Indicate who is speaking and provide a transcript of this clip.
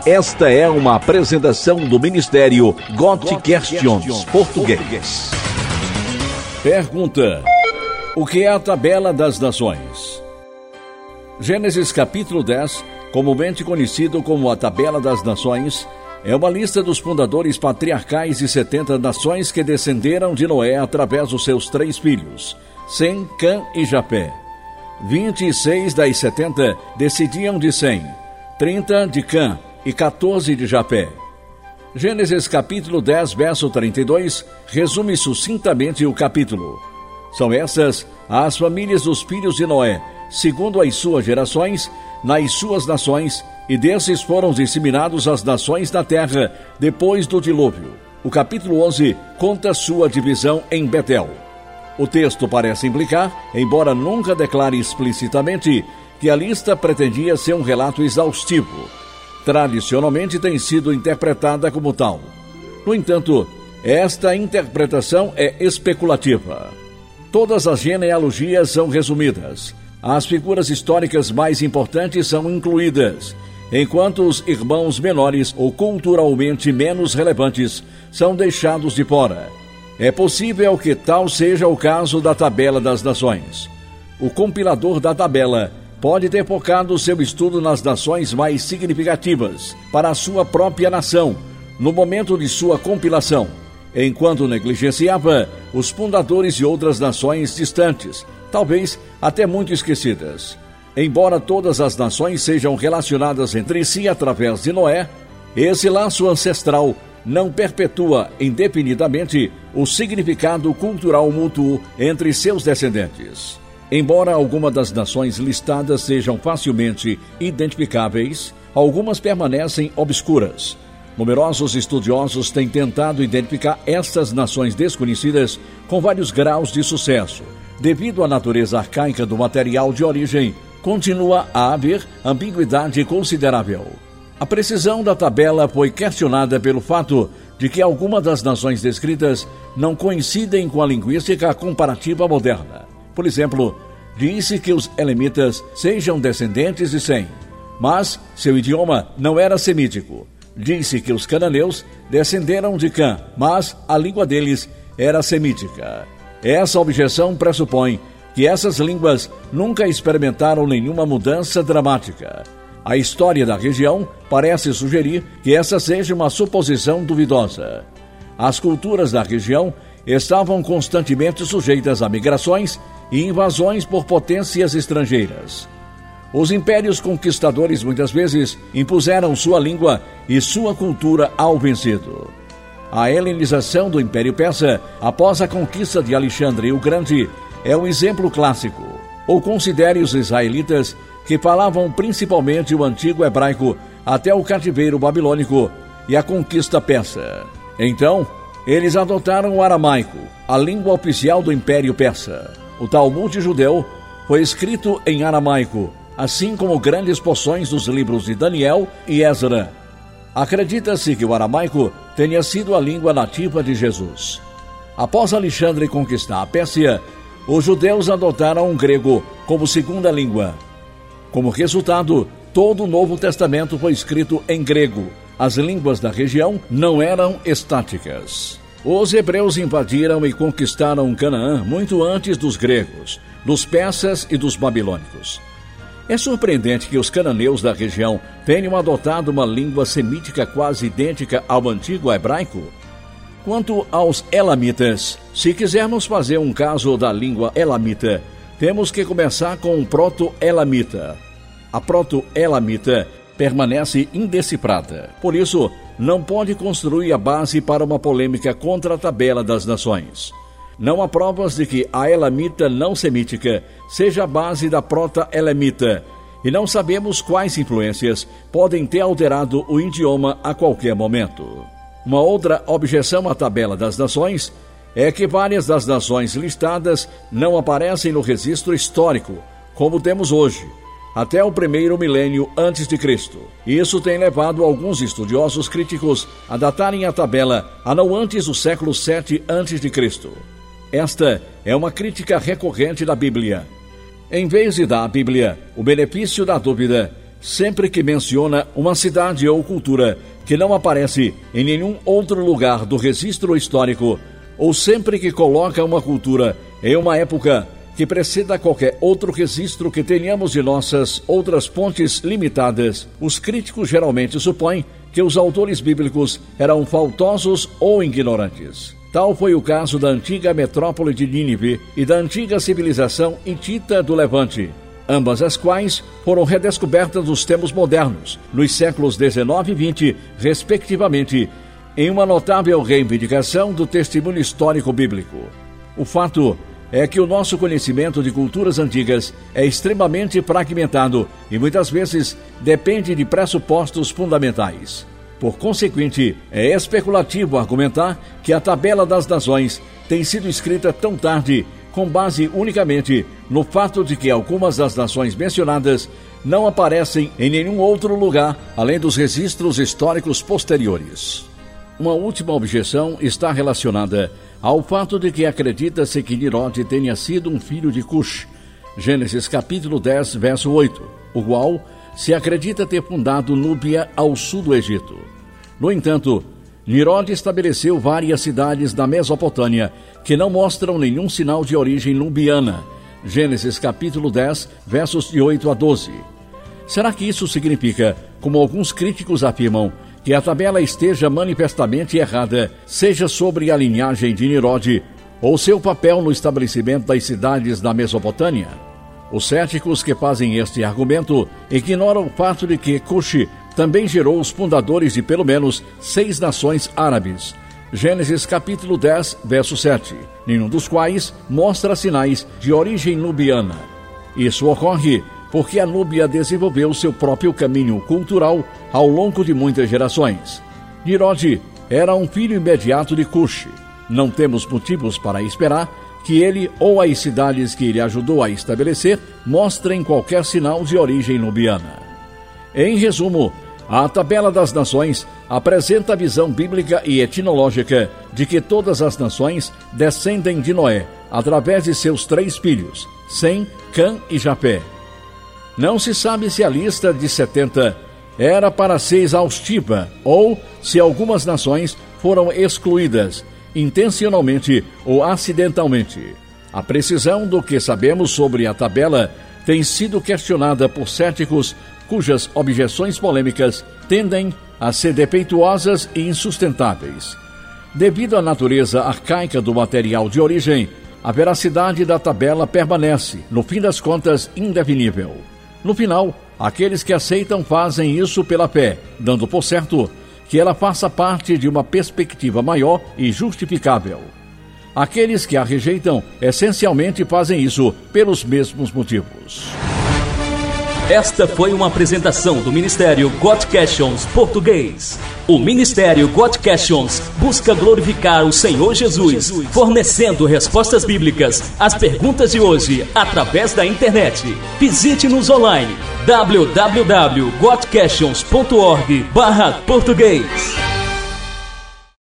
Speaker 1: Esta é uma apresentação do Ministério God Questions Português. Pergunta: o que é a tabela das nações? Gênesis capítulo 10, comumente conhecido como a tabela das nações, é uma lista dos fundadores patriarcais de 70 nações que descenderam de Noé através dos seus 3 filhos, Sem, Cã e Jafé. 26 das 70 descendiam de Sem, 30 de Cã e 14 de Jafé. Gênesis capítulo 10, verso 32, resume sucintamente o capítulo. São essas as famílias dos filhos de Noé, segundo as suas gerações, nas suas nações, e desses foram disseminados as nações da terra depois do dilúvio. O capítulo 11 conta sua divisão em Betel. O texto parece implicar, embora nunca declare explicitamente, que a lista pretendia ser um relato exaustivo. Tradicionalmente tem sido interpretada como tal. No entanto, esta interpretação é especulativa. Todas as genealogias são resumidas. As figuras históricas mais importantes são incluídas, enquanto os irmãos menores ou culturalmente menos relevantes são deixados de fora. É possível que tal seja o caso da Tabela das Nações. O compilador da tabela pode ter focado seu estudo nas nações mais significativas para a sua própria nação, no momento de sua compilação, enquanto negligenciava os fundadores de outras nações distantes, talvez até muito esquecidas. Embora todas as nações sejam relacionadas entre si através de Noé, esse laço ancestral não perpetua indefinidamente o significado cultural mútuo entre seus descendentes. Embora algumas das nações listadas sejam facilmente identificáveis, algumas permanecem obscuras. Numerosos estudiosos têm tentado identificar estas nações desconhecidas com vários graus de sucesso. Devido à natureza arcaica do material de origem, continua a haver ambiguidade considerável. A precisão da tabela foi questionada pelo fato de que algumas das nações descritas não coincidem com a linguística comparativa moderna. Por exemplo, disse que os elamitas sejam descendentes de Sem, mas seu idioma não era semítico. Disse que os cananeus descenderam de Cã, mas a língua deles era semítica. Essa objeção pressupõe que essas línguas nunca experimentaram nenhuma mudança dramática. A história da região parece sugerir que essa seja uma suposição duvidosa. As culturas da região estavam constantemente sujeitas a migrações e invasões por potências estrangeiras. Os impérios conquistadores muitas vezes impuseram sua língua e sua cultura ao vencido. A helenização do Império Persa, após a conquista de Alexandre o Grande, é um exemplo clássico. Ou considere os israelitas, que falavam principalmente o antigo hebraico até o cativeiro babilônico e a conquista persa. Então, eles adotaram o aramaico, a língua oficial do Império Persa. O Talmud judeu foi escrito em aramaico, assim como grandes porções dos livros de Daniel e Esdra. Acredita-se que o aramaico tenha sido a língua nativa de Jesus. Após Alexandre conquistar a Pérsia, os judeus adotaram o grego como segunda língua. Como resultado, todo o Novo Testamento foi escrito em grego. As línguas da região não eram estáticas. Os hebreus invadiram e conquistaram Canaã muito antes dos gregos, dos persas e dos babilônicos. É surpreendente que os cananeus da região tenham adotado uma língua semítica quase idêntica ao antigo hebraico. Quanto aos elamitas, se quisermos fazer um caso da língua elamita, temos que começar com o proto-elamita. A proto-elamita permanece indecifrada. Por isso, não pode construir a base para uma polêmica contra a tabela das nações. Não há provas de que a elamita não semítica seja a base da proto-elamita, e não sabemos quais influências podem ter alterado o idioma a qualquer momento. Uma outra objeção à tabela das nações é que várias das nações listadas não aparecem no registro histórico, como temos hoje, até o primeiro milênio antes de Cristo. Isso tem levado alguns estudiosos críticos a datarem a tabela a não antes do século 7 antes de Cristo. Esta é uma crítica recorrente da Bíblia. Em vez de dar à Bíblia o benefício da dúvida, sempre que menciona uma cidade ou cultura que não aparece em nenhum outro lugar do registro histórico, ou sempre que coloca uma cultura em uma época que preceda qualquer outro registro que tenhamos de nossas outras fontes limitadas, os críticos geralmente supõem que os autores bíblicos eram faltosos ou ignorantes. Tal foi o caso da antiga metrópole de Nínive e da antiga civilização hitita do Levante, ambas as quais foram redescobertas nos tempos modernos, nos séculos 19 e 20, respectivamente, em uma notável reivindicação do testemunho histórico bíblico. O fato é que o nosso conhecimento de culturas antigas é extremamente fragmentado e muitas vezes depende de pressupostos fundamentais. Por consequente, é especulativo argumentar que a Tabela das Nações tem sido escrita tão tarde, com base unicamente no fato de que algumas das nações mencionadas não aparecem em nenhum outro lugar além dos registros históricos posteriores. Uma última objeção está relacionada ao fato de que acredita-se que Nimrod tenha sido um filho de Cush, Gênesis capítulo 10, verso 8, o qual se acredita ter fundado Núbia ao sul do Egito. No entanto, Nimrod estabeleceu várias cidades da Mesopotâmia que não mostram nenhum sinal de origem nubiana, Gênesis capítulo 10, versos de 8 a 12. Será que isso significa, como alguns críticos afirmam, que a tabela esteja manifestamente errada, seja sobre a linhagem de Nimrod ou seu papel no estabelecimento das cidades da Mesopotâmia? Os céticos que fazem este argumento ignoram o fato de que Cush também gerou os fundadores de pelo menos 6 nações árabes, Gênesis capítulo 10, verso 7, nenhum dos quais mostra sinais de origem nubiana. Isso ocorre porque a Núbia desenvolveu seu próprio caminho cultural ao longo de muitas gerações. Nimrod era um filho imediato de Cush. Não temos motivos para esperar que ele ou as cidades que ele ajudou a estabelecer mostrem qualquer sinal de origem nubiana. Em resumo, a Tabela das Nações apresenta a visão bíblica e etnológica de que todas as nações descendem de Noé, através de seus 3 filhos, Sem, Cã e Jafé. Não se sabe se a lista de 70 era para ser exaustiva ou se algumas nações foram excluídas, intencionalmente ou acidentalmente. A precisão do que sabemos sobre a tabela tem sido questionada por céticos cujas objeções polêmicas tendem a ser defeituosas e insustentáveis. Devido à natureza arcaica do material de origem, a veracidade da tabela permanece, no fim das contas, indefinível. No final, aqueles que aceitam fazem isso pela fé, dando por certo que ela faça parte de uma perspectiva maior e justificável. Aqueles que a rejeitam, essencialmente fazem isso pelos mesmos motivos.
Speaker 2: Esta foi uma apresentação do Ministério God Questions Português. O Ministério God Questions busca glorificar o Senhor Jesus, fornecendo respostas bíblicas às perguntas de hoje através da internet. Visite-nos online www.godquestions.org/português.